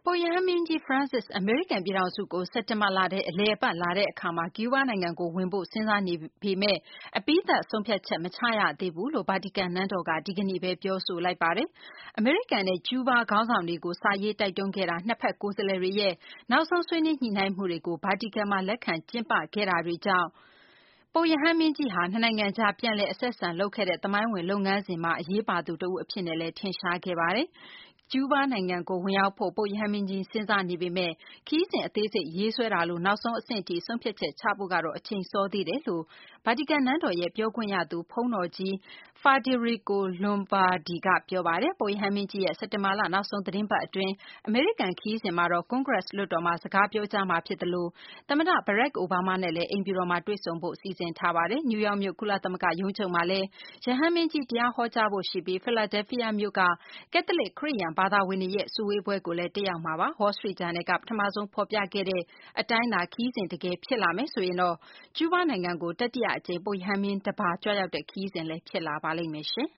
ပုပ်ရဟန်းမင်းကြီး Francis အမေရိကန်ပြည်ထောင်စုကို စက်တင်ဘာလထဲ အလည်အပတ်လာတဲ့အခါမှာ ကျူးဘားနိုင်ငံကိုဝင်ဖို့ စဉ်းစားနေပေမယ့် အပြီးသတ်ဆုံးဖြတ်ချက် မချရသေးဘူးလို့ ဗာတီကန်နန်းတော်က ဒီကနေ့ပဲ ပြောဆိုလိုက်ပါတယ်။ အမေရိကန်နဲ့ ကျူးဘားခေါင်းဆောင်တွေကို စာရေးတိုက်တွန်းခဲ့တာ နှစ်ဘက်ကိုယ်စားလှယ်တွေရဲ့ နောက်ဆုံးဆွေးနွေးညှိနှိုင်းမှုတွေကို ဗာတီကန်မှာ လက်ခံကျင်းပခဲ့တာတွေကြောင့် ပုပ်ရဟန်းမင်းကြီးဟာ နှစ်နိုင်ငံကြား ပြန်လည်အဆက်အဆံလုပ်ခဲ့တဲ့ သမိုင်းဝင်လုပ်ငန်းစဉ်မှာ အရေးပါသူတဦးအဖြစ်နဲ့လည်း ထင်ရှားခဲ့ပါတယ်။ ကျူးဘားနိုင်ငံကို ဝင်ရောက်ဖို့ ပုပ်ရဟန်းမင်းကြီး စဉ်းစားနေပေမယ့် ခရီးစဉ်အသေးစိတ်ရေးဆွဲတာလို နောက်ဆုံးအဆင့်အထိ ဆုံးဖြတ်ချက်ချဖို့ကတော့ အချိန်စောသေးတယ်လို့ ဗာတီကန်နန်းတော်ရဲ့ ပြောခွင့်ရသူ ဘုန်းတော်ကြီး Federico Lombardi က ပြောပါတယ်။ ပုပ်ရဟန်းမင်းကြီးရဲ့ စက်တင်ဘာလ နောက်ဆုံးသီတင်းပတ်အတွင်း အမေရိကန်ခရီးစဉ်မှာတော့ ကွန်ဂရက်လွှတ်တော်မှာ စကားပြောကြားမှာဖြစ်သလို သမ္မတ Barack Obama နဲ့လည်း အိမ်ဖြူတော်မှာ တွေ့ဆုံဖို့ စီစဉ်ထားပါတယ်။ နယူးယောက်မြို့ ကုလသမဂ္ဂရုံးချုပ်မှာလည်း ရဟန်းမင်းကြီး တရားဟောကြားဖို့ရှိပြီး Philadelphia မြို့က ကက်သလစ် ခရစ်ယာန်ဘာသာဝင်တွေရဲ့ စုဝေးပွဲကိုလည်း တက်ရောက်မှာပါ။ Wall Street Journal က ပထမဆုံးဖော်ပြခဲ့တဲ့အတိုင်းသာ ခရီးစဉ်တကယ်ဖြစ်လာမယ်ဆိုရင်တော့ ကျူးဘားနိုင်ငံကို တတိယအကြိမ် ပုပ်ရဟန်းမင်းတပါး ကြွရောက်တဲ့ ခရီးစဉ်လည်း ဖြစ်လာပါလိမ့်မယ်။